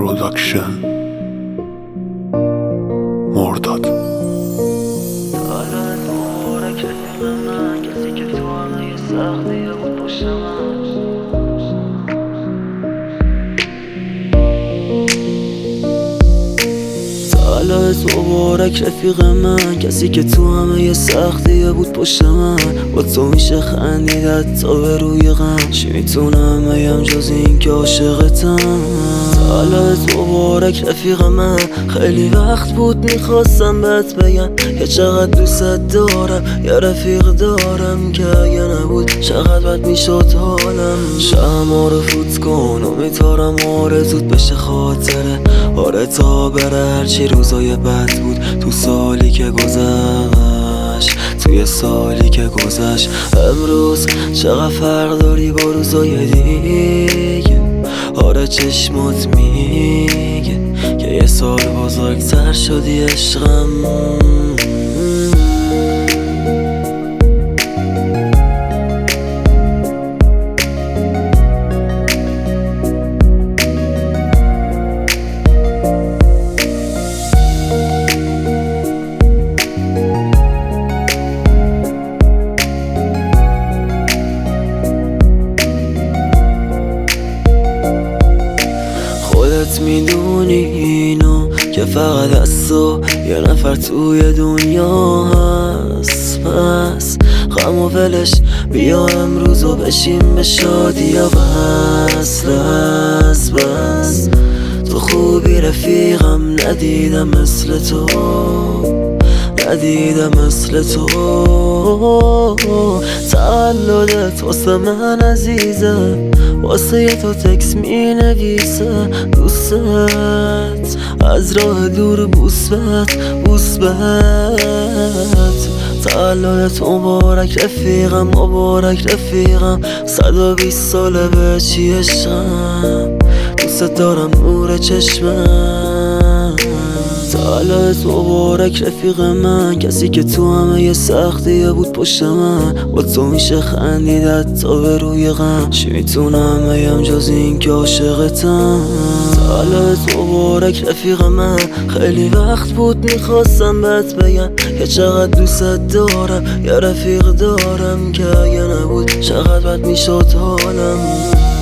پروداکشن مرداد. حالت مبارک رفیق من، کسی که تو همه سختی بود پشت من. حالت مبارک رفیق من، کسی که تو همه سختی بود پشت من. با تو میشه خندیدت تا به روی غم، چی میتونم بگم جز این که عاشقتم. حالت مبارک رفیق من، خیلی وقت بود میخواستم بهت بگم که چقدر دوست دارم. یه رفیق دارم که اگه نبود چقدر بد میشد حالم. شمع رو فوت کن، امیدوارم آرزوت بشه خاطره. آره تا بره هرچی روزای بد بود تو سالی که گذشت، توی سالی که گذشت. امروز چقدر فرق داری با روزای دیگه. آره چشمات میگه که یه سال بزرگتر شدی عشقم. خودت میدونی اینو که فقط از تو یه نفر توی دنیا هست. پس غم و ولش بیا امروز و بشیم به شادی و بس. تو خوبی رفیقم، ندیدم مثل تو، ندیدم مثل تو. تولدت واسه من عزیزه، واسه تو تکس می نویسه دوستت. از راه دور بوس بهت. تولدت مبارک رفیقم، مبارک رفیقم. 120 ساله به چی عشقم، دوست دارم نور چشمم. تولدت مبارک رفیق من، کسی که تو همه سختی بود پشت من. با تو میشه خندیدت تا به روی غم، چی میتونم بگم جز این که عاشقتم. تولدت مبارک رفیق من، خیلی وقت بود میخواستم بهت بگم که چقدر دوست دارم. یه رفیق دارم که اگه نبود چقدر بد میشد حالم.